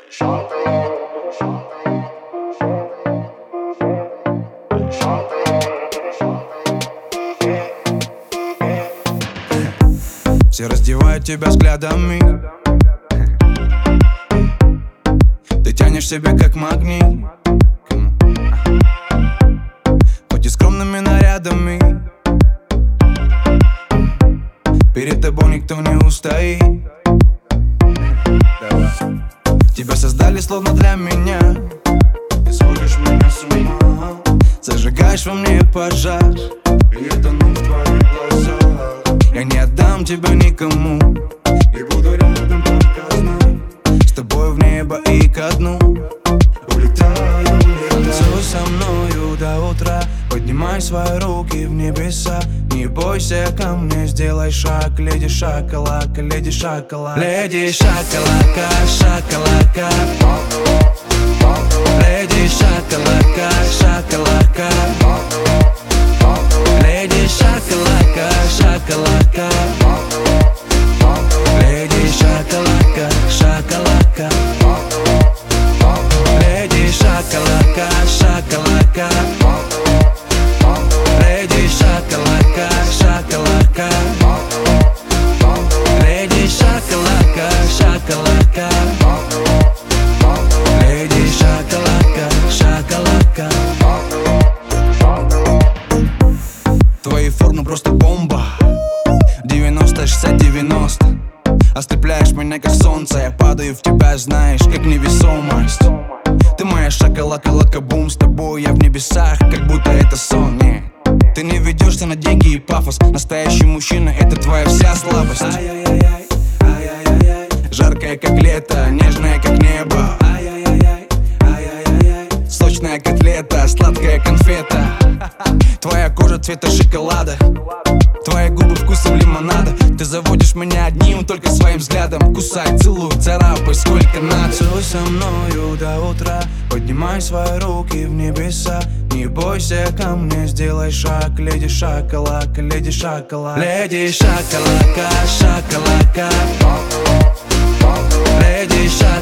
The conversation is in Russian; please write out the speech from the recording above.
Все раздевают тебя взглядами. Ты тянешь себя как магнит, хоть и скромными нарядами. Перед тобой никто не устоит. Тебя создали словно для меня. Ты сводишь меня с ума, зажигаешь во мне пожар, и я тону в твоих глазах. Я не отдам тебя никому, и буду рядом только знать. С тобой в небо и ко дну улетаю. Танцуй со мною до утра, поднимай свои руки в небеса. Не бойся ко мне, сделай шаг, леди шоколадка, леди шоколад. Леди шоколадка, шоколадка. Леди шоколадка, шоколадка. Леди шоколадка, шоколадка. Леди шоколадка, шоколадка. Леди шоколадка, шоколадка. Леди шоколадка, шоколадка. Леди шоколадка, шоколадка. Леди шоколадка, шоколадка. Твои формы просто бомба. 90, 60, 90. Ослепляешь меня как солнце. Я падаю в тебя, знаешь, как невесомость. Ты моя шоколадка, лакобум. С тобой я в небесах, как будто это сон. Не. Ты не ведешься на деньги и пафос. Настоящий мужчина, это твоя вся слабость. Ай-яй-яй, ай-яй-яй. Жаркая как лето, нежная как небо. Ай-яй-яй, ай-яй-яй. Сочная котлета, сладкая конфета. Твоя кожа цвета шоколада, твои губы вкусом лимонада. Ты заводишь меня одним только своим взглядом. Кусай, целуй, царапай, сколько надо. Танцуй со мною до утра, поднимай свои руки в небеса. Не бойся ко мне, сделай шаг, леди шоколадка, леди шоколад. Леди шоколадка, шоколадка. Леди шоколадка.